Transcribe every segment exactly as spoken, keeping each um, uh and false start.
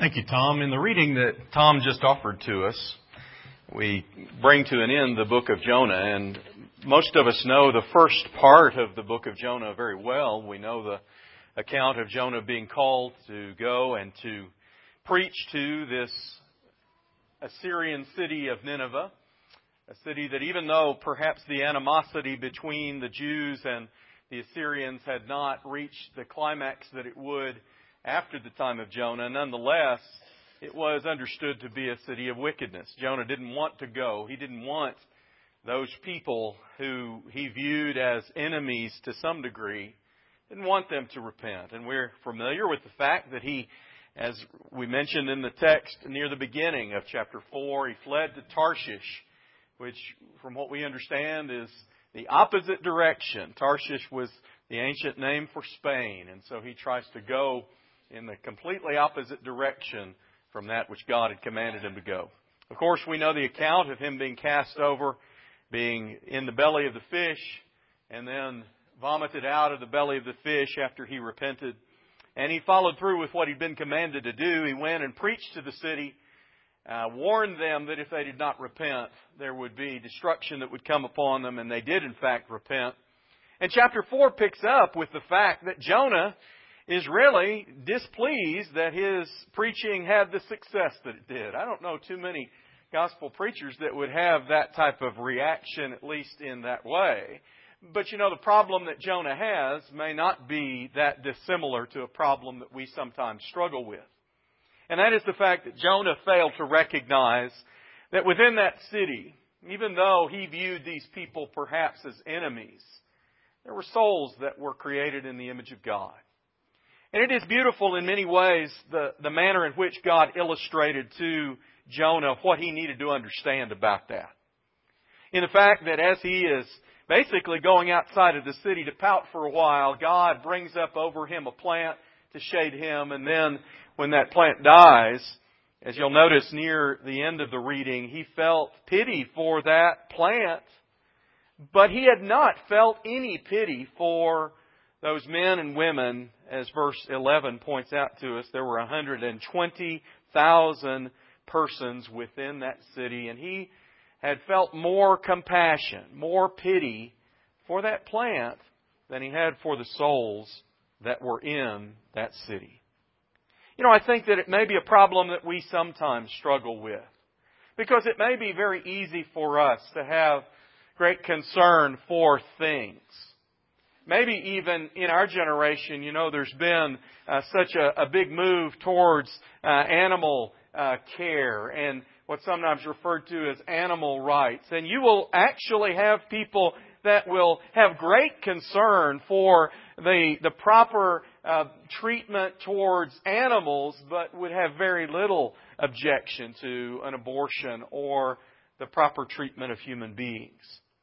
Thank you, Tom. In the reading that Tom just offered to us, we bring to an end the book of Jonah, and most of us know the first part of the book of Jonah very well. We know the account of Jonah being called to go and to preach to this Assyrian city of Nineveh, a city that even though perhaps the animosity between the Jews and the Assyrians had not reached the climax that it would after the time of Jonah, nonetheless, it was understood to be a city of wickedness. Jonah didn't want to go. He didn't want those people who he viewed as enemies to some degree, didn't want them to repent. And we're familiar with the fact that he, as we mentioned in the text near the beginning of chapter four, he fled to Tarshish, which from what we understand is the opposite direction. Tarshish was the ancient name for Spain, and so he tries to go in the completely opposite direction from that which God had commanded him to go. Of course, we know the account of him being cast over, being in the belly of the fish, and then vomited out of the belly of the fish after he repented. And he followed through with what he'd been commanded to do. He went and preached to the city, uh, warned them that if they did not repent, there would be destruction that would come upon them, and they did in fact repent. And chapter four picks up with the fact that Jonah is really displeased that his preaching had the success that it did. I don't know too many gospel preachers that would have that type of reaction, at least in that way. But you know, the problem that Jonah has may not be that dissimilar to a problem that we sometimes struggle with. And that is the fact that Jonah failed to recognize that within that city, even though he viewed these people perhaps as enemies, there were souls that were created in the image of God. And it is beautiful in many ways, the, the manner in which God illustrated to Jonah what he needed to understand about that. In the fact that as he is basically going outside of the city to pout for a while, God brings up over him a plant to shade him. And then when that plant dies, as you'll notice near the end of the reading, he felt pity for that plant. But he had not felt any pity for those men and women. As verse eleven points out to us, there were one hundred twenty thousand persons within that city, and he had felt more compassion, more pity for that plant than he had for the souls that were in that city. You know, I think that it may be a problem that we sometimes struggle with, because it may be very easy for us to have great concern for things. Maybe even in our generation, you know, there's been uh, such a, a big move towards uh, animal uh, care and what's sometimes referred to as animal rights. And you will actually have people that will have great concern for the, the proper uh, treatment towards animals, but would have very little objection to an abortion or the proper treatment of human beings.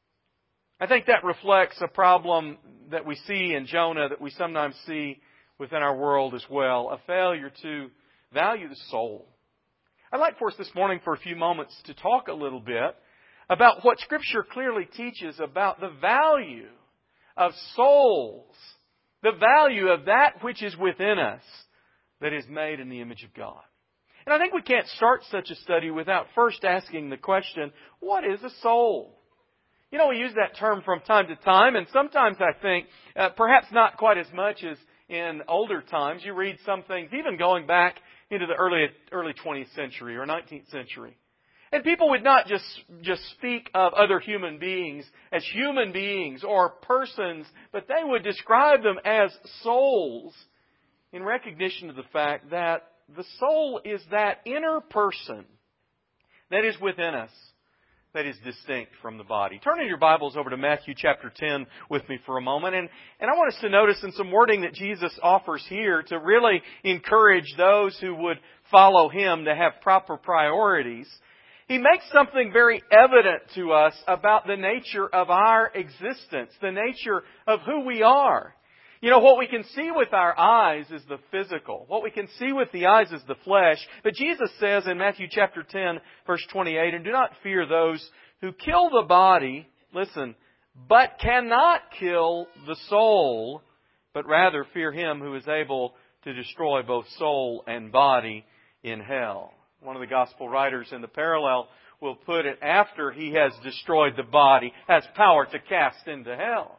I think that reflects a problem that we see in Jonah, that we sometimes see within our world as well, a failure to value the soul. I'd like for us this morning for a few moments to talk a little bit about what Scripture clearly teaches about the value of souls, the value of that which is within us that is made in the image of God. And I think we can't start such a study without first asking the question, what is a soul? You know, we use that term from time to time, and sometimes I think, uh, perhaps not quite as much as in older times. You read some things, even going back into the early early twentieth century or nineteenth century. And people would not just, just speak of other human beings as human beings or persons, but they would describe them as souls in recognition of the fact that the soul is that inner person that is within us, that is distinct from the body. Turn in your Bibles over to Matthew chapter ten with me for a moment. And, and I want us to notice in some wording that Jesus offers here to really encourage those who would follow Him to have proper priorities. He makes something very evident to us about the nature of our existence, the nature of who we are. You know, what we can see with our eyes is the physical. What we can see with the eyes is the flesh. But Jesus says in Matthew chapter ten, verse twenty-eight, and do not fear those who kill the body, listen, but cannot kill the soul, but rather fear Him who is able to destroy both soul and body in hell. One of the gospel writers in the parallel will put it, after He has destroyed the body, has power to cast into hell.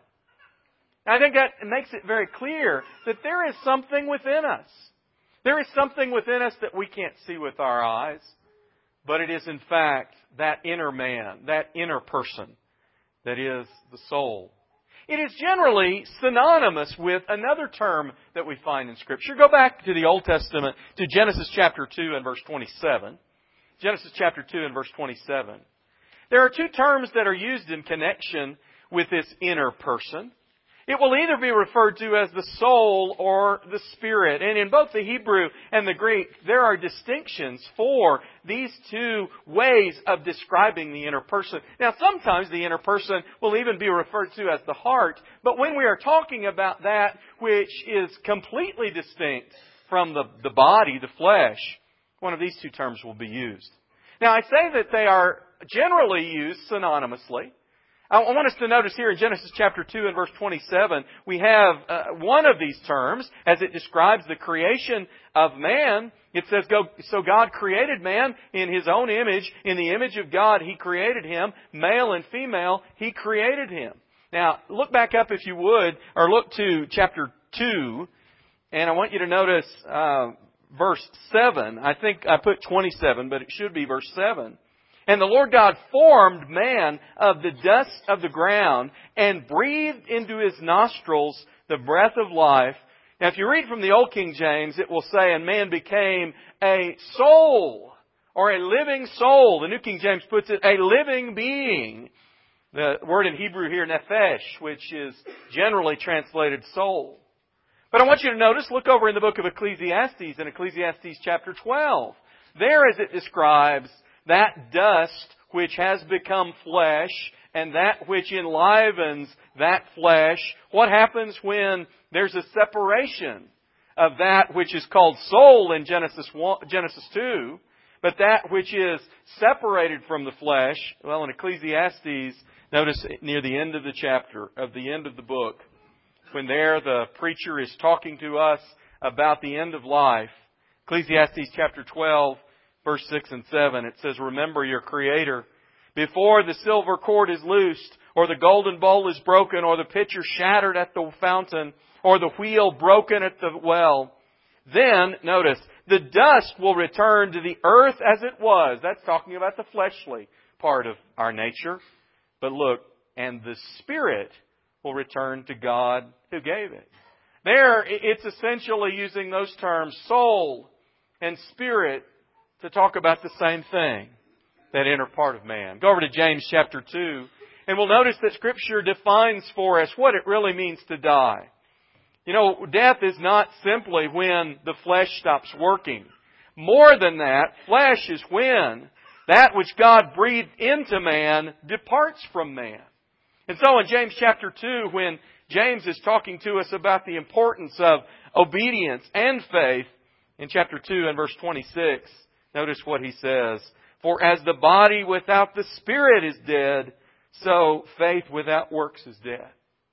I think that makes it very clear that there is something within us. There is something within us that we can't see with our eyes, but it is in fact that inner man, that inner person, that is the soul. It is generally synonymous with another term that we find in Scripture. Go back to the Old Testament, to Genesis chapter two and verse twenty-seven. Genesis chapter two and verse twenty-seven. There are two terms that are used in connection with this inner person. It will either be referred to as the soul or the spirit. And in both the Hebrew and the Greek, there are distinctions for these two ways of describing the inner person. Now, sometimes the inner person will even be referred to as the heart. But when we are talking about that which is completely distinct from the, the body, the flesh, one of these two terms will be used. Now, I say that they are generally used synonymously. I want us to notice here in Genesis chapter two and verse twenty-seven, we have uh, one of these terms as it describes the creation of man. It says, "Go." So God created man in His own image. In the image of God, He created him. Male and female, He created him. Now, look back up if you would, or look to chapter two, and I want you to notice uh, verse seven. I think I put twenty-seven, but it should be verse seven. "And the Lord God formed man of the dust of the ground and breathed into his nostrils the breath of life." Now, if you read from the Old King James, it will say, "And man became a soul," or a living soul. The New King James puts it, a living being. The word in Hebrew here, nephesh, which is generally translated soul. But I want you to notice, look over in the book of Ecclesiastes, in Ecclesiastes chapter twelve. There, as it describes that dust which has become flesh and that which enlivens that flesh, what happens when there's a separation of that which is called soul in Genesis one, Genesis two, but that which is separated from the flesh? Well, in Ecclesiastes, notice near the end of the chapter, of the end of the book, when there the preacher is talking to us about the end of life, Ecclesiastes chapter twelve, verse six and seven, it says, "Remember your Creator. Before the silver cord is loosed, or the golden bowl is broken, or the pitcher shattered at the fountain, or the wheel broken at the well, then," notice, "the dust will return to the earth as it was." That's talking about the fleshly part of our nature. But look, "and the spirit will return to God who gave it." There, it's essentially using those terms, soul and spirit, to talk about the same thing, that inner part of man. Go over to James chapter two, and we'll notice that Scripture defines for us what it really means to die. You know, death is not simply when the flesh stops working. More than that, flesh is when that which God breathed into man departs from man. And so in James chapter two, when James is talking to us about the importance of obedience and faith, in chapter two and verse twenty-six, notice what he says. "For as the body without the spirit is dead, so faith without works is dead."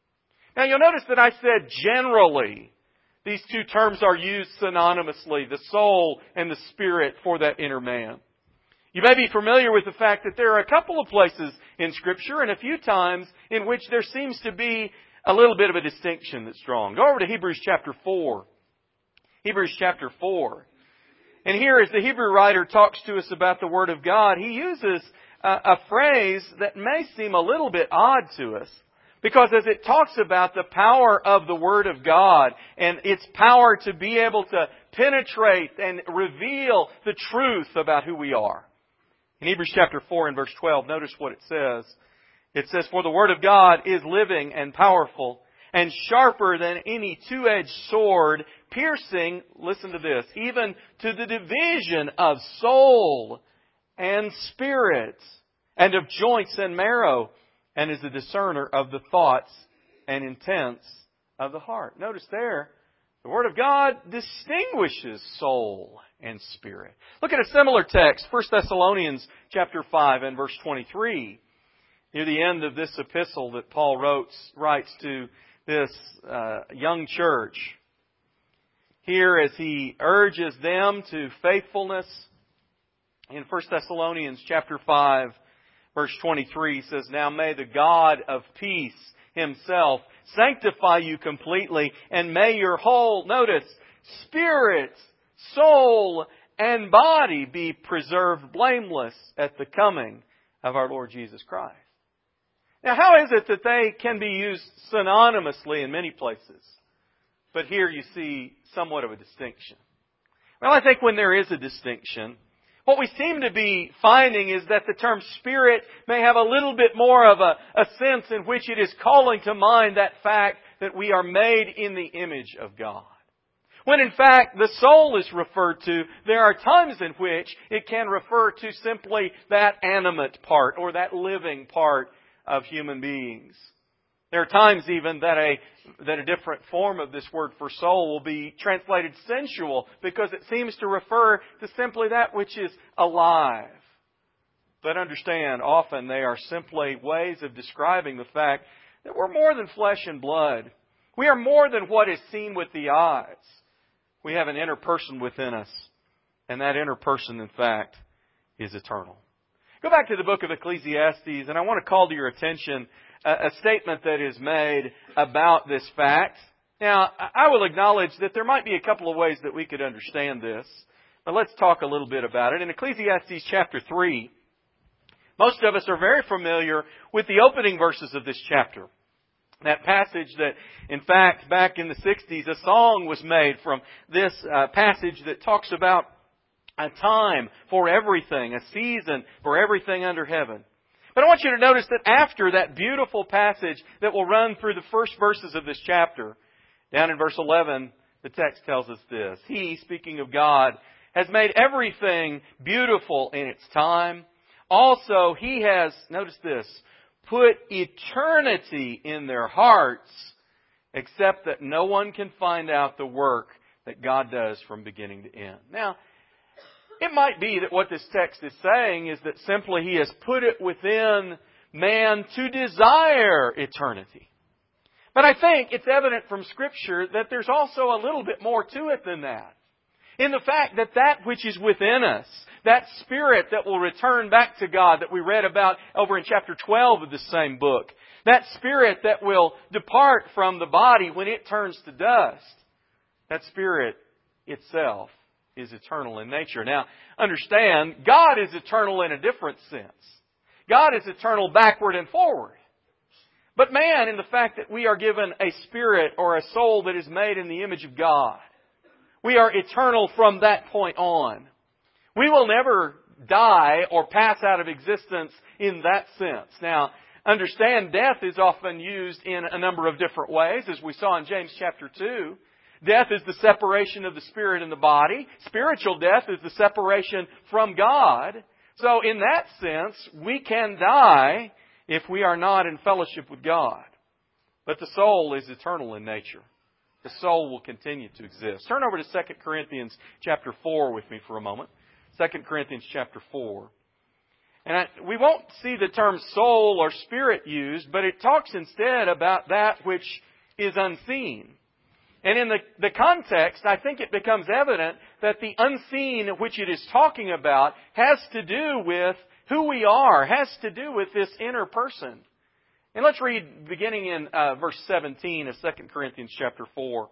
Now you'll notice that I said generally these two terms are used synonymously, the soul and the spirit, for that inner man. You may be familiar with the fact that there are a couple of places in Scripture and a few times in which there seems to be a little bit of a distinction that's drawn. Go over to Hebrews chapter four. Hebrews chapter four. And here, as the Hebrew writer talks to us about the Word of God, he uses a, a phrase that may seem a little bit odd to us. Because as it talks about the power of the Word of God and its power to be able to penetrate and reveal the truth about who we are. In Hebrews chapter four and verse twelve, notice what it says. It says, "For the Word of God is living and powerful, and sharper than any two-edged sword, piercing," listen to this, "even to the division of soul and spirit, and of joints and marrow, and is a discerner of the thoughts and intents of the heart." Notice there, the Word of God distinguishes soul and spirit. Look at a similar text, First Thessalonians chapter five and verse twenty-three. Near the end of this epistle that Paul wrote, writes to this uh, young church. here as he urges them to faithfulness. In First Thessalonians chapter five, verse twenty-three, he says, "Now may the God of peace Himself sanctify you completely, and may your whole," notice, "spirit, soul, and body be preserved blameless at the coming of our Lord Jesus Christ." Now, how is it that they can be used synonymously in many places? But here you see somewhat of a distinction. Well, I think when there is a distinction, what we seem to be finding is that the term spirit may have a little bit more of a, a sense in which it is calling to mind that fact that we are made in the image of God. When in fact the soul is referred to, there are times in which it can refer to simply that animate part or that living part of human beings. There are times even that a that a different form of this word for soul will be translated sensual because it seems to refer to simply that which is alive. But understand, often they are simply ways of describing the fact that we're more than flesh and blood. We are more than what is seen with the eyes. We have an inner person within us, and that inner person, in fact, is eternal. Go back to the book of Ecclesiastes, and I want to call to your attention a statement that is made about this fact. Now, I will acknowledge that there might be a couple of ways that we could understand this, but let's talk a little bit about it. In Ecclesiastes chapter three, most of us are very familiar with the opening verses of this chapter. That passage that, in fact, back in the sixties, a song was made from this uh, passage that talks about a time for everything, a season for everything under heaven. But I want you to notice that after that beautiful passage that will run through the first verses of this chapter, down in verse eleven, the text tells us this: "He," speaking of God, "has made everything beautiful in its time. Also, He has," notice this, "put eternity in their hearts, except that no one can find out the work that God does from beginning to end." Now, it might be that what this text is saying is that simply He has put it within man to desire eternity. But I think it's evident from Scripture that there's also a little bit more to it than that. In the fact that that which is within us, that spirit that will return back to God that we read about over in chapter twelve of the same book, that spirit that will depart from the body when it turns to dust, that spirit itself is eternal in nature. Now, understand, God is eternal in a different sense. God is eternal backward and forward. But man, in the fact that we are given a spirit or a soul that is made in the image of God, we are eternal from that point on. We will never die or pass out of existence in that sense. Now, understand, death is often used in a number of different ways, as we saw in James chapter two. Death is the separation of the spirit and the body. Spiritual death is the separation from God. So in that sense, we can die if we are not in fellowship with God. But the soul is eternal in nature. The soul will continue to exist. Turn over to Second Corinthians chapter four with me for a moment. Second Corinthians chapter four. And I, we won't see the term soul or spirit used, but it talks instead about that which is unseen. And in the, the context, I think it becomes evident that the unseen which it is talking about has to do with who we are, has to do with this inner person. And let's read beginning in uh, verse seventeen of Second Corinthians chapter four.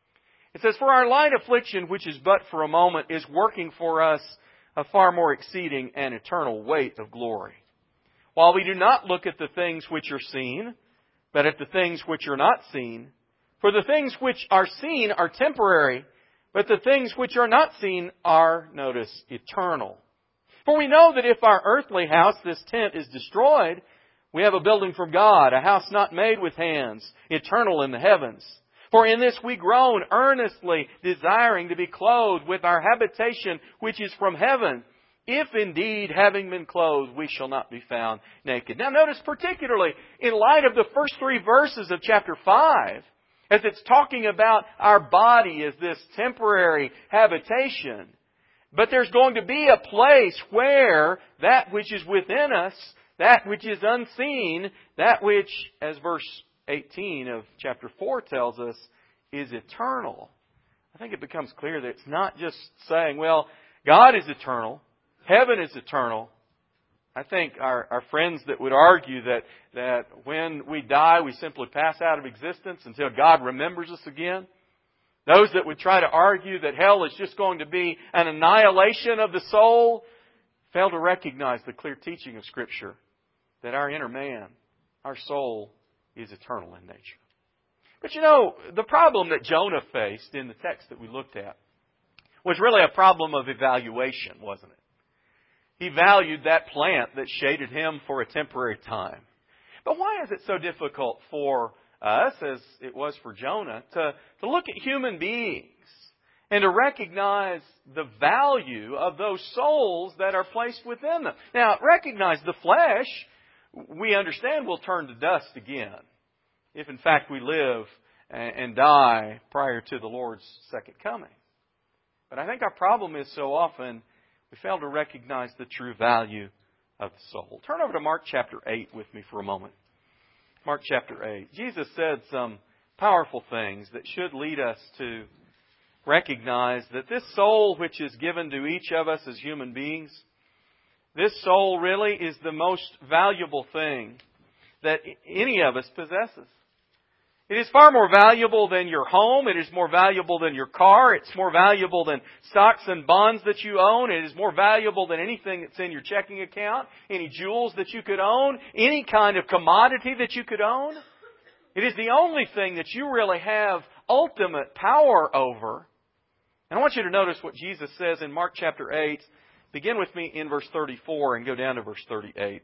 It says, "For our light affliction, which is but for a moment, is working for us a far more exceeding and eternal weight of glory. While we do not look at the things which are seen, but at the things which are not seen. For the things which are seen are temporary, but the things which are not seen are," notice, "eternal. For we know that if our earthly house, this tent, is destroyed, we have a building from God, a house not made with hands, eternal in the heavens. For in this we groan, earnestly desiring to be clothed with our habitation which is from heaven, if indeed, having been clothed, we shall not be found naked." Now notice particularly, in light of the first three verses of chapter five, as it's talking about our body as this temporary habitation, but there's going to be a place where that which is within us, that which is unseen, that which, as verse eighteen of chapter four tells us, is eternal. I think it becomes clear that it's not just saying, well, God is eternal, heaven is eternal. I think our, our friends that would argue that, that when we die, we simply pass out of existence until God remembers us again. Those that would try to argue that hell is just going to be an annihilation of the soul, fail to recognize the clear teaching of Scripture that our inner man, our soul, is eternal in nature. But you know, the problem that Jonah faced in the text that we looked at was really a problem of evaluation, wasn't it? He valued that plant that shaded him for a temporary time. But why is it so difficult for us, as it was for Jonah, to, to look at human beings and to recognize the value of those souls that are placed within them? Now, recognize the flesh, we understand, will turn to dust again, if in fact we live and die prior to the Lord's second coming. But I think our problem is so often we fail to recognize the true value of the soul. Turn over to Mark chapter eight with me for a moment. Mark chapter eight. Jesus said some powerful things that should lead us to recognize that this soul which is given to each of us as human beings, this soul really is the most valuable thing that any of us possesses. It is far more valuable than your home. It is more valuable than your car. It's more valuable than stocks and bonds that you own. It is more valuable than anything that's in your checking account, any jewels that you could own, any kind of commodity that you could own. It is the only thing that you really have ultimate power over. And I want you to notice what Jesus says in Mark chapter eight. Begin with me in verse thirty-four and go down to verse thirty-eight. It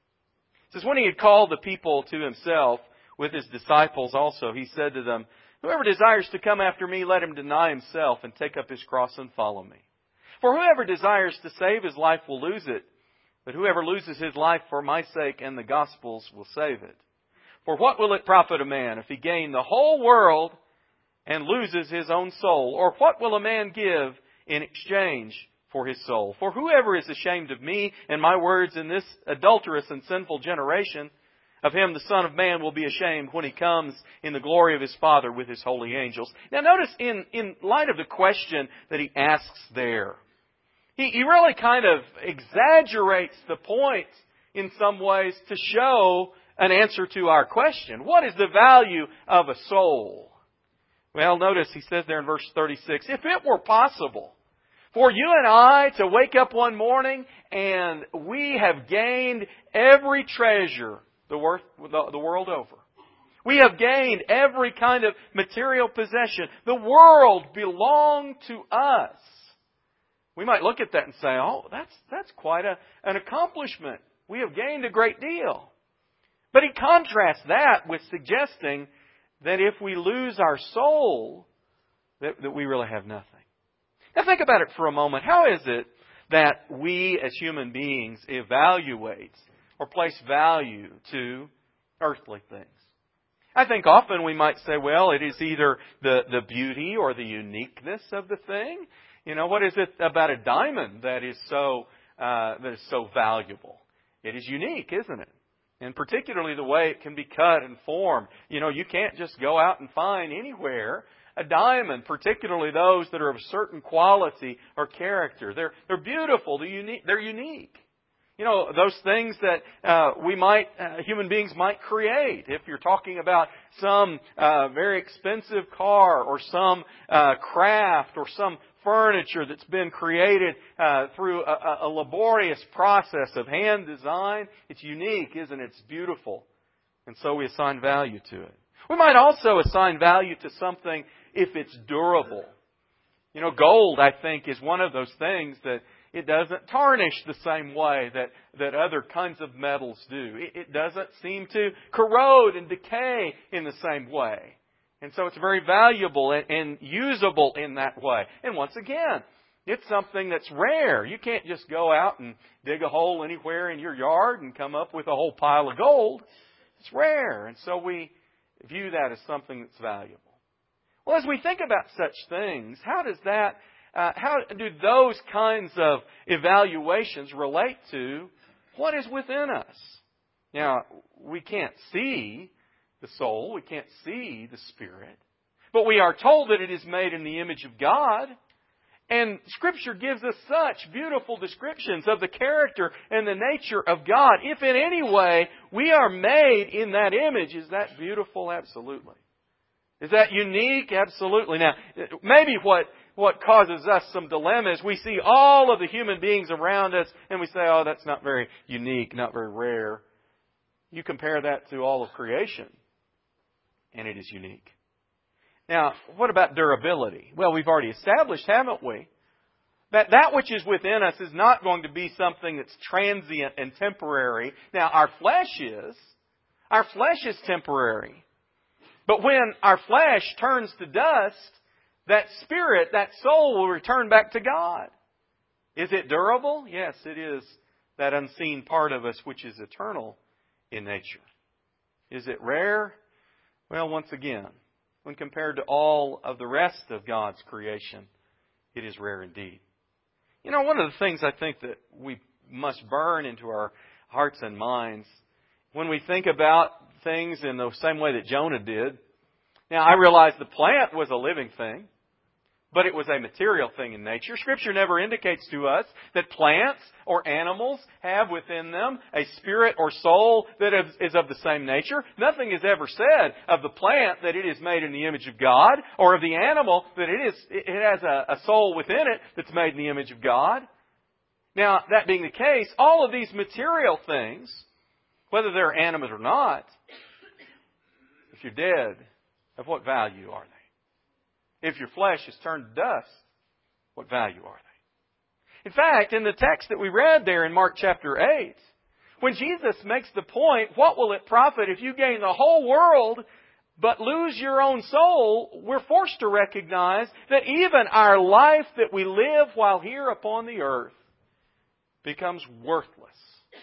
says, when He had called the people to Himself, with His disciples also, He said to them, whoever desires to come after me, let him deny himself and take up his cross and follow me. For whoever desires to save his life will lose it, but whoever loses his life for my sake and the gospel's will save it. For what will it profit a man if he gain the whole world and loses his own soul? Or what will a man give in exchange for his soul? For whoever is ashamed of me and my words in this adulterous and sinful generation, of him the Son of Man will be ashamed when He comes in the glory of His Father with His holy angels. Now notice in, in light of the question that He asks there, he, he really kind of exaggerates the point in some ways to show an answer to our question. What is the value of a soul? Well, notice He says there in verse thirty-six, if it were possible for you and I to wake up one morning and we have gained every treasure The, worth, the, the world over. We have gained every kind of material possession. The world belonged to us. We might look at that and say, oh, that's, that's quite a, an accomplishment. We have gained a great deal. But He contrasts that with suggesting that if we lose our soul, that, that we really have nothing. Now think about it for a moment. How is it that we as human beings evaluate or place value to earthly things? I think often we might say, well, it is either the, the beauty or the uniqueness of the thing. You know, what is it about a diamond that is so uh, that is so valuable? It is unique, isn't it? And particularly the way it can be cut and formed. You know, you can't just go out and find anywhere a diamond, particularly those that are of a certain quality or character. They're they're beautiful. They're unique. They're unique. You know, those things that uh, we might, uh, human beings might create. If you're talking about some uh, very expensive car or some uh, craft or some furniture that's been created uh, through a, a laborious process of hand design, it's unique, isn't it? It's beautiful. And so we assign value to it. We might also assign value to something if it's durable. You know, gold, I think, is one of those things that it doesn't tarnish the same way that, that other kinds of metals do. It, it doesn't seem to corrode and decay in the same way. And so it's very valuable and, and usable in that way. And once again, it's something that's rare. You can't just go out and dig a hole anywhere in your yard and come up with a whole pile of gold. It's rare. And so we view that as something that's valuable. Well, as we think about such things, how does that Uh, how do those kinds of evaluations relate to what is within us? Now, we can't see the soul. We can't see the spirit. But we are told that it is made in the image of God. And Scripture gives us such beautiful descriptions of the character and the nature of God. If in any way we are made in that image, is that beautiful? Absolutely. Is that unique? Absolutely. Now, maybe what, what causes us some dilemma is we see all of the human beings around us and we say, oh, that's not very unique, not very rare. You compare that to all of creation, and it is unique. Now, what about durability? Well, we've already established, haven't we, that that which is within us is not going to be something that's transient and temporary. Now, our flesh is. Our flesh is temporary. But when our flesh turns to dust, that spirit, that soul will return back to God. Is it durable? Yes, it is that unseen part of us which is eternal in nature. Is it rare? Well, once again, when compared to all of the rest of God's creation, it is rare indeed. You know, one of the things I think that we must burn into our hearts and minds when we think about things in the same way that Jonah did. Now, I realize the plant was a living thing, but it was a material thing in nature. Scripture never indicates to us that plants or animals have within them a spirit or soul that is of the same nature. Nothing is ever said of the plant that it is made in the image of God, or of the animal that it is it has a, a soul within it that's made in the image of God. Now, that being the case, all of these material things, whether they're animate or not, if you're dead, of what value are they? If your flesh is turned to dust, what value are they? In fact, in the text that we read there in Mark chapter eight, when Jesus makes the point, what will it profit if you gain the whole world but lose your own soul, we're forced to recognize that even our life that we live while here upon the earth becomes worthless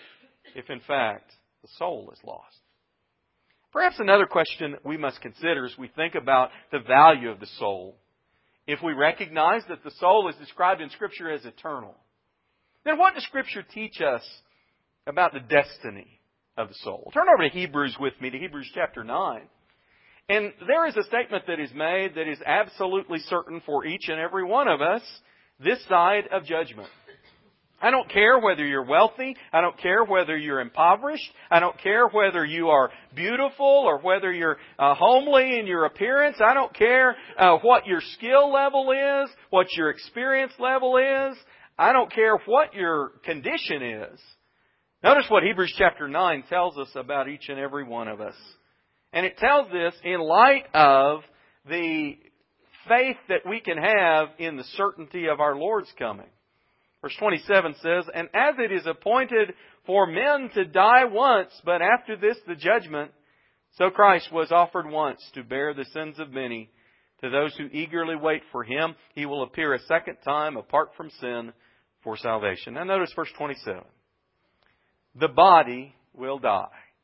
if in fact the soul is lost. Perhaps another question that we must consider as we think about the value of the soul, if we recognize that the soul is described in Scripture as eternal, then what does Scripture teach us about the destiny of the soul? Turn over to Hebrews with me, to Hebrews chapter nine. And there is a statement that is made that is absolutely certain for each and every one of us this side of judgment. I don't care whether you're wealthy. I don't care whether you're impoverished. I don't care whether you are beautiful or whether you're uh, homely in your appearance. I don't care uh, what your skill level is, what your experience level is. I don't care what your condition is. Notice what Hebrews chapter nine tells us about each and every one of us. And it tells this in light of the faith that we can have in the certainty of our Lord's coming. Verse twenty-seven says, "And as it is appointed for men to die once, but after this the judgment, so Christ was offered once to bear the sins of many. To those who eagerly wait for Him, He will appear a second time apart from sin for salvation." Now notice verse twenty-seven. The body will die.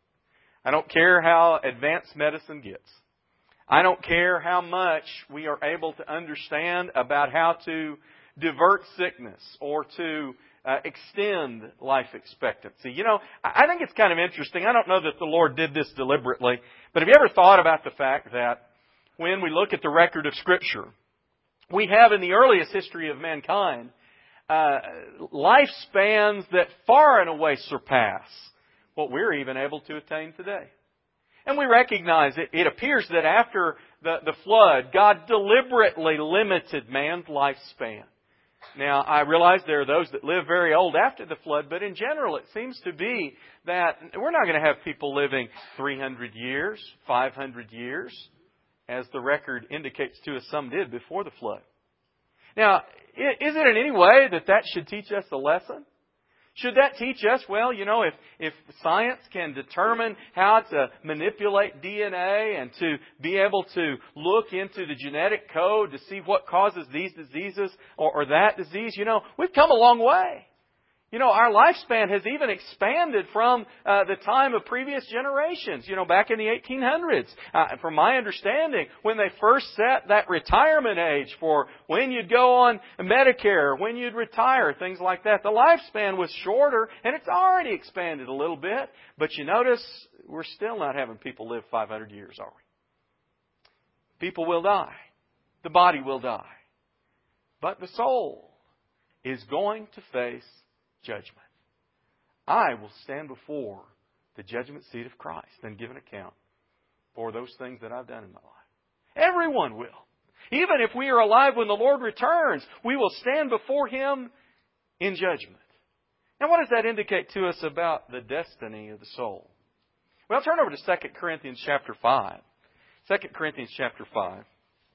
I don't care how advanced medicine gets. I don't care how much we are able to understand about how to divert sickness or to uh, extend life expectancy. You know, I think it's kind of interesting. I don't know that the Lord did this deliberately, but have you ever thought about the fact that when we look at the record of Scripture, we have in the earliest history of mankind uh, lifespans that far and away surpass what we're even able to attain today. And we recognize it. It appears that after the, the flood, God deliberately limited man's lifespan. Now, I realize there are those that live very old after the flood, but in general it seems to be that we're not going to have people living three hundred years, five hundred years, as the record indicates to us some did before the flood. Now, is it in any way that that should teach us a lesson? Should that teach us, well, you know, if, if science can determine how to manipulate D N A and to be able to look into the genetic code to see what causes these diseases or, or that disease, you know, we've come a long way. You know, our lifespan has even expanded from uh, the time of previous generations, you know, back in the eighteen hundreds. Uh, from my understanding, when they first set that retirement age for when you'd go on Medicare, when you'd retire, things like that, the lifespan was shorter, and it's already expanded a little bit. But you notice, we're still not having people live five hundred years, are we? People will die. The body will die. But the soul is going to face judgment. I will stand before the judgment seat of Christ and give an account for those things that I've done in my life. Everyone will. Even if we are alive when the Lord returns, we will stand before Him in judgment. Now, what does that indicate to us about the destiny of the soul? Well, turn over to Second Corinthians chapter five. Second Corinthians chapter five.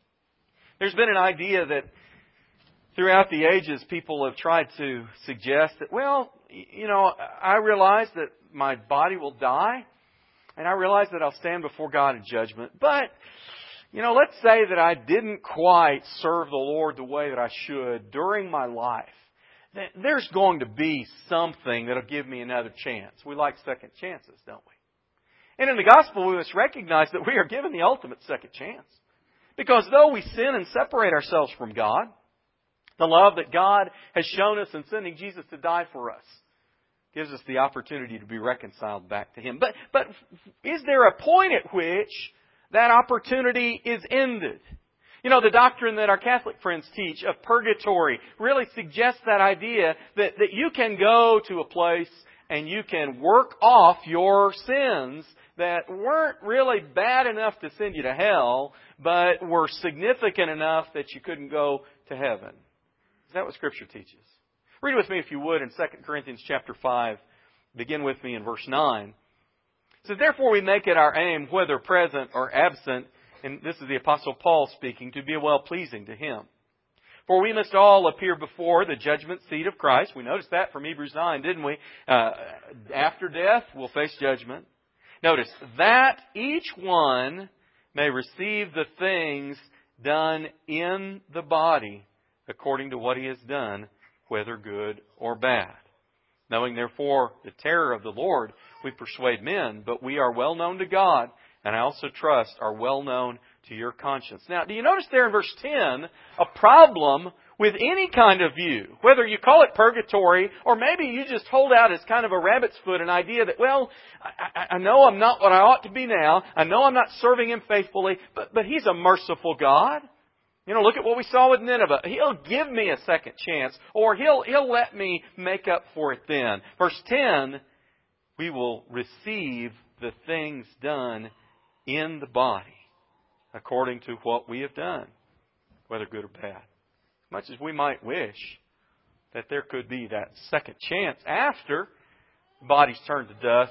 There's been an idea that throughout the ages people have tried to suggest that, well, you know, I realize that my body will die, and I realize that I'll stand before God in judgment. But, you know, let's say that I didn't quite serve the Lord the way that I should during my life. There's going to be something that'll give me another chance. We like second chances, don't we? And in the gospel, we must recognize that we are given the ultimate second chance. Because though we sin and separate ourselves from God, the love that God has shown us in sending Jesus to die for us gives us the opportunity to be reconciled back to Him. But, but is there a point at which that opportunity is ended? You know, the doctrine that our Catholic friends teach of purgatory really suggests that idea that, that you can go to a place and you can work off your sins that weren't really bad enough to send you to hell, but were significant enough that you couldn't go to heaven. Is that what Scripture teaches? Read with me, if you would, in Second Corinthians chapter five. Begin with me in verse nine. It says, "Therefore we make it our aim, whether present or absent," and this is the Apostle Paul speaking, "to be well-pleasing to Him. For we must all appear before the judgment seat of Christ." We noticed that from Hebrews nine, didn't we? Uh, after death, we'll face judgment. Notice, "that each one may receive the things done in the body according to what he has done, whether good or bad. Knowing therefore the terror of the Lord, we persuade men, but we are well known to God, and I also trust are well known to your conscience." Now, do you notice there in verse ten a problem with any kind of view? Whether you call it purgatory, or maybe you just hold out as kind of a rabbit's foot an idea that, well, I, I know I'm not what I ought to be now. I know I'm not serving Him faithfully, but, but He's a merciful God. You know, look at what we saw with Nineveh. He'll give me a second chance, or He'll, He'll let me make up for it then. Verse ten, we will receive the things done in the body according to what we have done, whether good or bad. As much as we might wish that there could be that second chance after the body's turned to dust,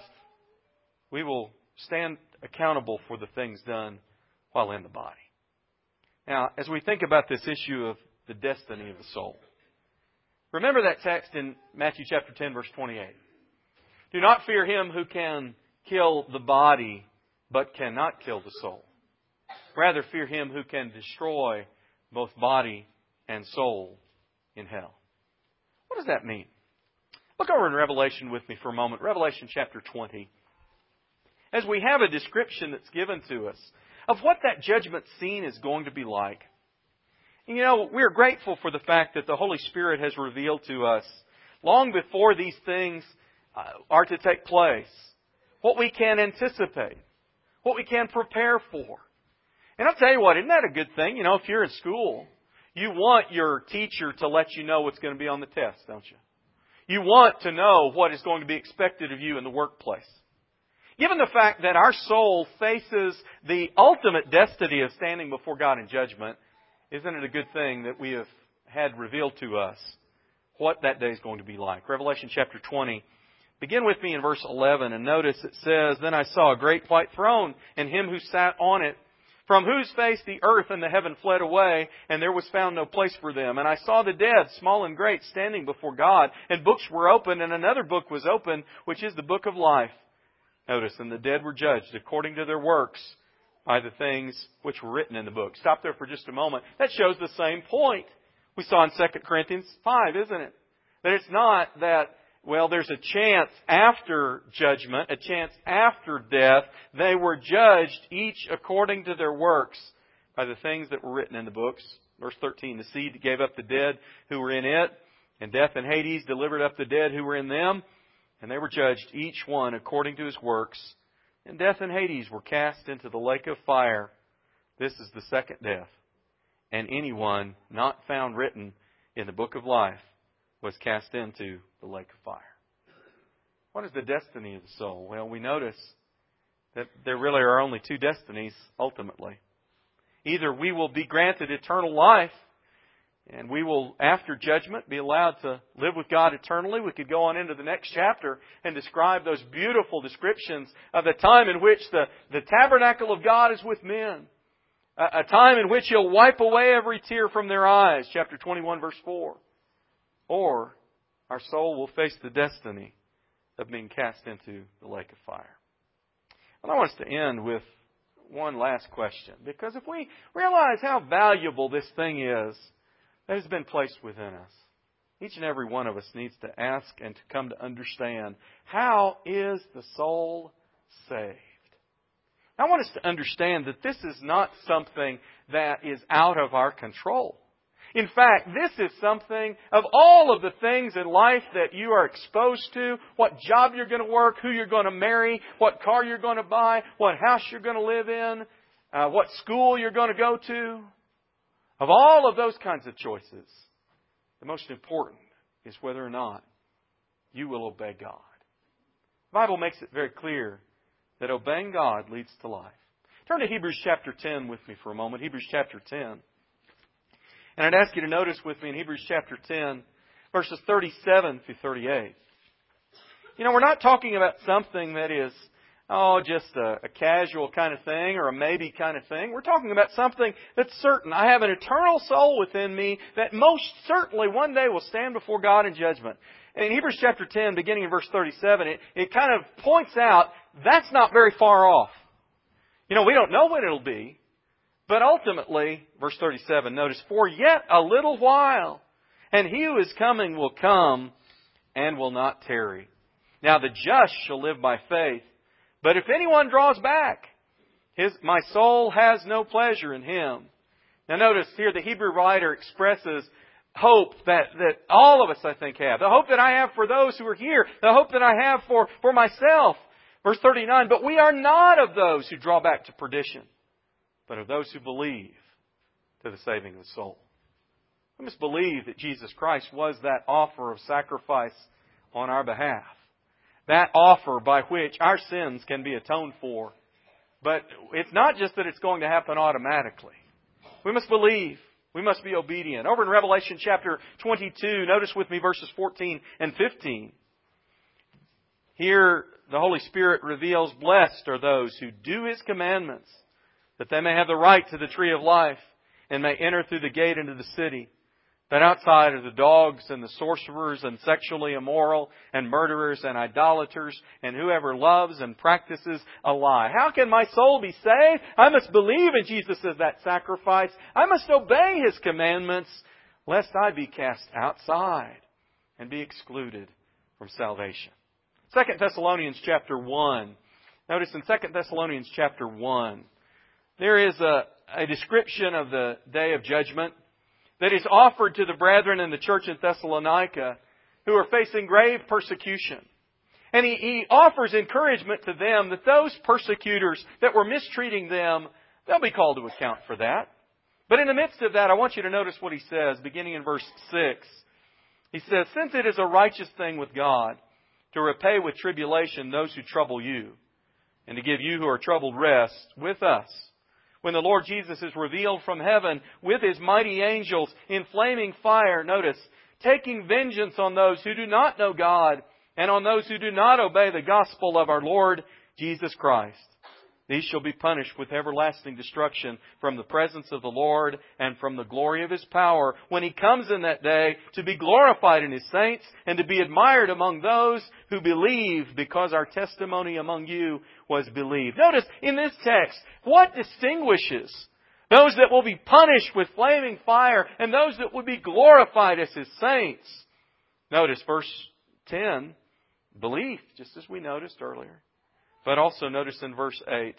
we will stand accountable for the things done while in the body. Now, as we think about this issue of the destiny of the soul, remember that text in Matthew chapter ten, verse twenty-eight. "Do not fear him who can kill the body, but cannot kill the soul. Rather fear him who can destroy both body and soul in hell." What does that mean? Look over in Revelation with me for a moment. Revelation chapter twenty. As we have a description that's given to us of what that judgment scene is going to be like. You know, we're grateful for the fact that the Holy Spirit has revealed to us, long before these things uh, are to take place, what we can anticipate, what we can prepare for. And I'll tell you what, isn't that a good thing? You know, if you're in school, you want your teacher to let you know what's going to be on the test, don't you? You want to know what is going to be expected of you in the workplace. Given the fact that our soul faces the ultimate destiny of standing before God in judgment, isn't it a good thing that we have had revealed to us what that day is going to be like? Revelation chapter twenty. Begin with me in verse eleven and notice it says, "Then I saw a great white throne and Him who sat on it, from whose face the earth and the heaven fled away, and there was found no place for them. And I saw the dead, small and great, standing before God, and books were opened, and another book was opened, which is the book of life." Notice, "and the dead were judged according to their works by the things which were written in the book." Stop there for just a moment. That shows the same point we saw in Second Corinthians five, isn't it? That it's not that, well, there's a chance after judgment, a chance after death. They were judged each according to their works by the things that were written in the books. Verse thirteen, "The sea gave up the dead who were in it, and death and Hades delivered up the dead who were in them. And they were judged each one according to his works. And death and Hades were cast into the lake of fire. This is the second death. And anyone not found written in the book of life was cast into the lake of fire. What is the destiny of the soul? Well, we notice that there really are only two destinies ultimately. Either we will be granted eternal life, and we will, after judgment, be allowed to live with God eternally. We could go on into the next chapter and describe those beautiful descriptions of the time in which the, the tabernacle of God is with men. A, a time in which He'll wipe away every tear from their eyes. Chapter twenty-one, verse four. Or our soul will face the destiny of being cast into the lake of fire. And I want us to end with one last question. Because if we realize how valuable this thing is that has been placed within us, each and every one of us needs to ask and to come to understand, how is the soul saved? I want us to understand that this is not something that is out of our control. In fact, this is something of all of the things in life that you are exposed to, what job you're going to work, who you're going to marry, what car you're going to buy, what house you're going to live in, uh, what school you're going to go to. Of all of those kinds of choices, the most important is whether or not you will obey God. The Bible makes it very clear that obeying God leads to life. Turn to Hebrews chapter ten with me for a moment. Hebrews chapter ten. And I'd ask you to notice with me in Hebrews chapter ten, verses thirty-seven through thirty-eight. You know, we're not talking about something that is, oh, just a, a casual kind of thing or a maybe kind of thing. We're talking about something that's certain. I have an eternal soul within me that most certainly one day will stand before God in judgment. And in Hebrews chapter ten, beginning in verse thirty-seven, it, it kind of points out that's not very far off. You know, we don't know when it'll be. But ultimately, verse thirty-seven, notice, for yet a little while, and He who is coming will come and will not tarry. Now the just shall live by faith. But if anyone draws back, his my soul has no pleasure in him. Now notice here the Hebrew writer expresses hope that, that all of us, I think, have. The hope that I have for those who are here. The hope that I have for, for myself. Verse thirty-nine, but we are not of those who draw back to perdition, but of those who believe to the saving of the soul. We must believe that Jesus Christ was that offer of sacrifice on our behalf. That offer by which our sins can be atoned for. But it's not just that it's going to happen automatically. We must believe. We must be obedient. Over in Revelation chapter twenty-two, notice with me verses fourteen and fifteen. Here the Holy Spirit reveals, blessed are those who do His commandments, that they may have the right to the tree of life and may enter through the gate into the city. But outside are the dogs and the sorcerers and sexually immoral and murderers and idolaters and whoever loves and practices a lie. How can my soul be saved? I must believe in Jesus as that sacrifice. I must obey His commandments lest I be cast outside and be excluded from salvation. Second Thessalonians chapter one. Notice in Second Thessalonians chapter one, there is a, a description of the day of judgment that is offered to the brethren in the church in Thessalonica who are facing grave persecution. And he, he offers encouragement to them that those persecutors that were mistreating them, they'll be called to account for that. But in the midst of that, I want you to notice what he says, beginning in verse six. He says, since it is a righteous thing with God to repay with tribulation those who trouble you, and to give you who are troubled rest with us, when the Lord Jesus is revealed from heaven with His mighty angels in flaming fire, notice, taking vengeance on those who do not know God and on those who do not obey the gospel of our Lord Jesus Christ. These shall be punished with everlasting destruction from the presence of the Lord and from the glory of His power when He comes in that day to be glorified in His saints and to be admired among those who believe, because our testimony among you was believed. Notice in this text, what distinguishes those that will be punished with flaming fire and those that will be glorified as His saints? Notice verse ten, belief, just as we noticed earlier. But also notice in verse eight,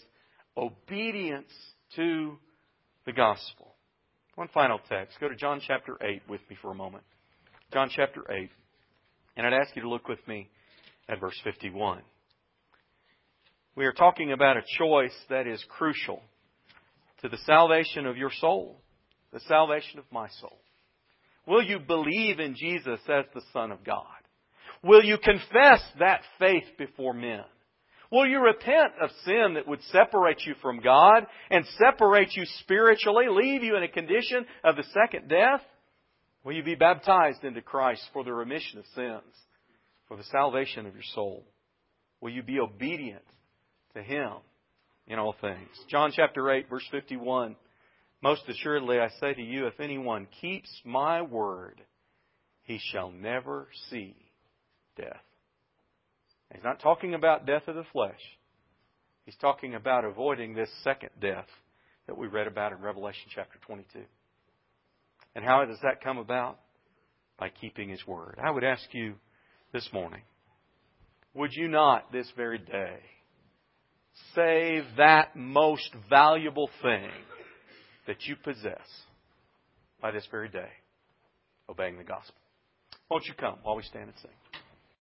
obedience to the gospel. One final text. Go to John chapter eight with me for a moment. John chapter eight. And I'd ask you to look with me at verse fifty-one. We are talking about a choice that is crucial. to the salvation of your soul, the salvation of my soul? Will you believe in Jesus as the Son of God? Will you confess that faith before men? Will you repent of sin that would separate you from God and separate you spiritually, leave you in a condition of the second death? Will you be baptized into Christ for the remission of sins, for the salvation of your soul? Will you be obedient to Him in all things? John chapter eight, verse fifty-one. Most assuredly I say to you, if anyone keeps my word, he shall never see death. He's not talking about death of the flesh. He's talking about avoiding this second death that we read about in Revelation chapter twenty-two. And how does that come about? By keeping His word. I would ask you this morning, would you not this very day save that most valuable thing that you possess by this very day, obeying the gospel? Won't you come while we stand and sing?